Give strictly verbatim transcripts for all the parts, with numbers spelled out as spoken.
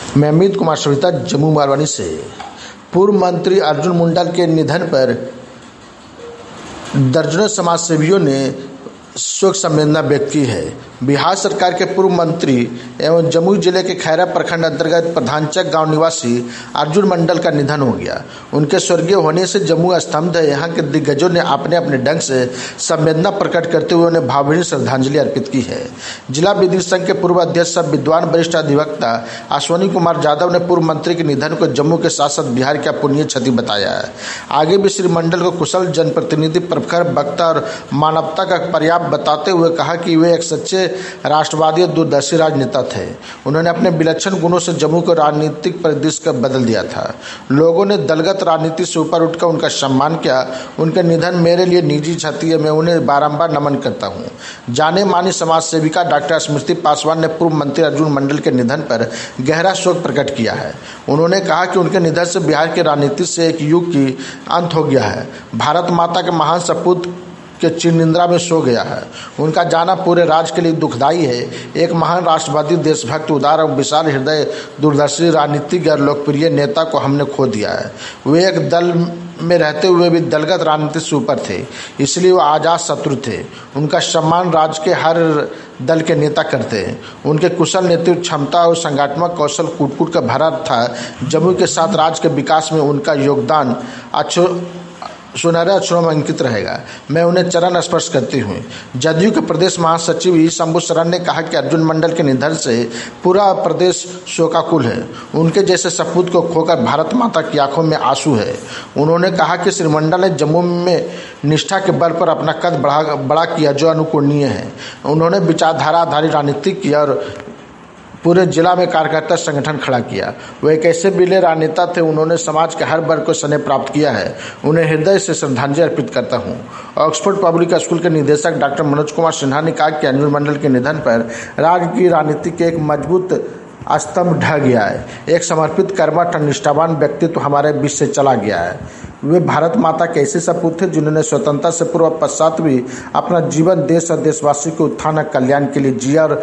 मैं अमित कुमार सविता जम्मू मालवानी से। पूर्व मंत्री अर्जुन मुंडल के निधन पर दर्जनों समाजसेवियों ने शोक संवेदना व्यक्त की है। बिहार सरकार के पूर्व मंत्री एवं जमुई जिले के खैरा प्रखंड अंतर्गत प्रधानचक गांव निवासी अर्जुन मंडल का निधन हो गया। उनके स्वर्गीय होने से जम्मू स्तब्ध है। यहाँ के दिग्गजों ने अपने अपने ढंग से संवेदना प्रकट करते हुए उन्हें भावभीनी श्रद्धांजलि अर्पित की है। जिला विधि संघ के पूर्व अध्यक्ष विद्वान वरिष्ठ अधिवक्ता अश्वनी कुमार यादव ने पूर्व मंत्री के निधन को जम्मू के साथ साथ बिहार की अपूरणीय क्षति बताया है। आगे भी श्री मंडल को कुशल जनप्रतिनिधि, प्रखर वक्ता और मानवता का पर्याप्त बताते हुए कहा कि वे एक सच्चे राष्ट्रवादी और दूरदर्शी राजनेता थे। उन्होंने अपने विलक्षण गुणों से जम्मू को राजनीतिक परिदृश्य का बदल दिया था। लोगों ने दलगत राजनीति से ऊपर उठकर उनका सम्मान किया। उनके निधन मेरे लिए निजी क्षति है। मैं उन्हें बारंबार नमन करता हूँ। जाने मानी समाज सेविका डॉक्टर स्मृति पासवान ने पूर्व मंत्री अर्जुन मंडल के निधन पर गहरा शोक प्रकट किया है। उन्होंने कहा कि उनके निधन से बिहार की राजनीति से एक युग की अंत हो गया है। भारत माता के महान सपूत के चिर निंद्रा में सो गया है। उनका जाना पूरे राज्य के लिए दुखदायी है। एक महान राष्ट्रवादी, देशभक्त, उदार और विशाल हृदय, दूरदर्शी राजनीतिज्ञ और लोकप्रिय नेता को हमने खो दिया है। वे एक दल में रहते हुए भी दलगत राजनीति से ऊपर थे, इसलिए वो आजाद शत्रु थे। उनका सम्मान राज्य के हर दल के नेता करते हैं। उनके कुशल नेतृत्व क्षमता और संगठनात्मक कौशल कूट-कूट का भरा था। जम्मू के साथ राज्य के विकास में उनका योगदान अच्छो सुनहरे अक्षरों में अंकित रहेगा। मैं उन्हें चरण स्पर्श करती हूँ। जदयू के प्रदेश महासचिव ई शंभू शरण ने कहा कि अर्जुन मंडल के निधन से पूरा प्रदेश शोकाकुल है। उनके जैसे सपूत को खोकर भारत माता की आंखों में आंसू है। उन्होंने कहा कि श्री मंडल ने जम्मू में निष्ठा के बल पर अपना कद बढ़ा बड़ा किया, जो अनुकरणीय है। उन्होंने विचारधारा आधारित राजनीति की और पूरे जिला में कार्यकर्ता संगठन खड़ा किया। वे एक ऐसे बिले राजनेता थे। उन्होंने समाज के हर वर्ग को स्नेह प्राप्त किया है। उन्हें हृदय से श्रद्धांजलि अर्पित करता हूँ। ऑक्सफोर्ड पब्लिक स्कूल के निदेशक डॉक्टर मनोज कुमार सिन्हा ने कहा कि अर्जुन मंडल के निधन पर राज्य की राजनीति के एक मजबूत स्तंभ ढह गया है। एक समर्पित, कर्मठ और निष्ठावान व्यक्तित्व हमारे बीच से चला गया है। वे भारत माता के ऐसे सपूत थे जिन्होंने स्वतंत्रता से पूर्व पश्चात भी अपना जीवन देश और देशवासी के उत्थान और कल्याण के लिए जिया और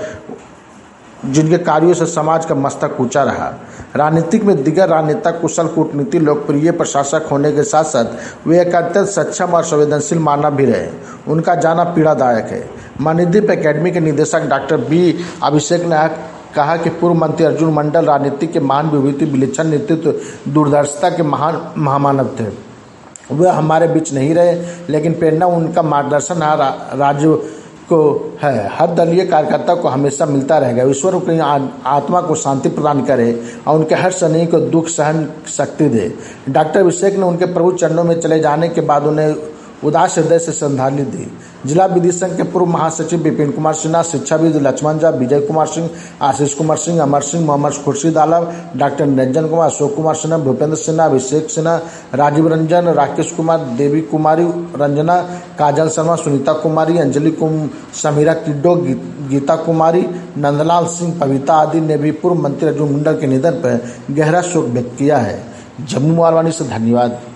जिनके कार्यों से समाज का मस्तक ऊंचा रहा। राजनीतिक में दिग्गज राजनेता, कुशल कूटनीति, लोकप्रिय प्रशासक होने के साथ साथ वे एक अत्यंत सक्षम और संवेदनशील मानव भी रहे। उनका जाना पीड़ादायक है। मणिदीप एकेडमी के निदेशक डॉक्टर बी अभिषेक ने कहा कि पूर्व मंत्री अर्जुन मंडल राजनीति के महान विभूति, विलक्षण नेतृत्व, दूरदर्शिता के महान महामानव थे। वे हमारे बीच नहीं रहे, लेकिन प्रेरणा उनका मार्गदर्शन राज्य को है। हर दलीय कार्यकर्ता को हमेशा मिलता रहेगा। ईश्वर उनकी आत्मा को शांति प्रदान करे और उनके हर सैनिक को दुख सहन शक्ति दे। डॉक्टर अभिषेक ने उनके प्रभु चरणों में चले जाने के बाद उन्हें उदास हृदय से श्रद्धांजलि दी। जिला विधि संघ के पूर्व महासचिव विपिन कुमार सिन्हा, शिक्षाविद लक्ष्मण झा, विजय कुमार सिंह, आशीष कुमार सिंह, अमर सिंह, मोहम्मद खुर्शीद आलम, डॉक्टर निरंजन कुमार, अशोक कुमार सिन्हा, भूपेंद्र सिन्हा, अभिषेक सिन्हा, राजीव रंजन, राकेश कुमार, देवी कुमारी, रंजना, काजल शर्मा, सुनीता कुमारी, अंजलि कुम, समीरा किड्डो, गीता कुमारी, नंदलाल सिंह, पविता आदि ने भी पूर्व मंत्री अर्जुन मंडल के निधन पर गहरा शोक व्यक्त किया है। जम्मू मालवानी से धन्यवाद।